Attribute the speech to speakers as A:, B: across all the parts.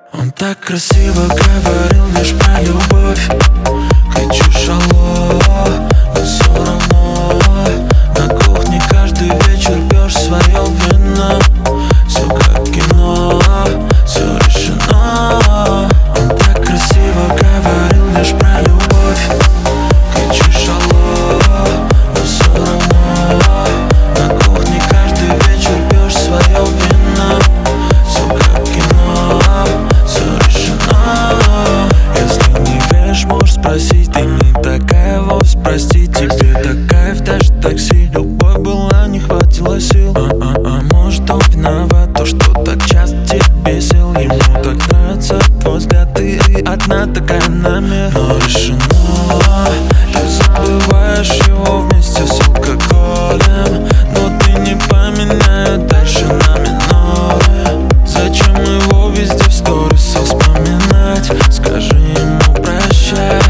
A: Он так красиво говорил лишь про любовь. Кричишь алло, но все равно на кухне каждый вечер пьешь свое вино. Все как кино, все решено. Он так красиво говорил лишь про любовь. Кричишь алло, но все равно на кухне каждый вечер пьешь свое вино. Все как кино, все решено. Если не веришь, можешь спросить. Ты не такая вовсе, прости. Тебе так кайф, даже такси. Любовь была, не хватило сил. Может он виноват, то что так часто тебя бесил. Ему так нравится твой взгляд, ты одна такая на мир. Но решено, ты забываешь его вместе с алкоголем. Но ты не поменяешь дальше на миноры. Зачем его везде в сторисах вспоминать? Скажи ему прощай.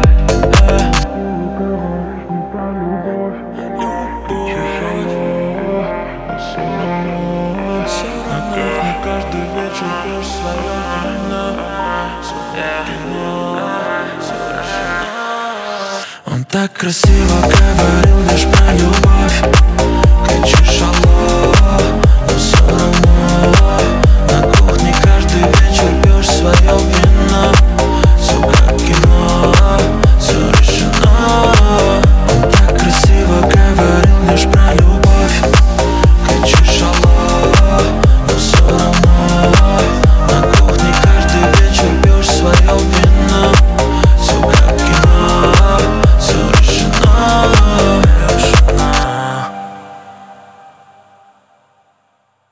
A: Каждый вечер пьешь свое вино. Он так красиво говорил лишь про любовь. Кричишь алло, но все равно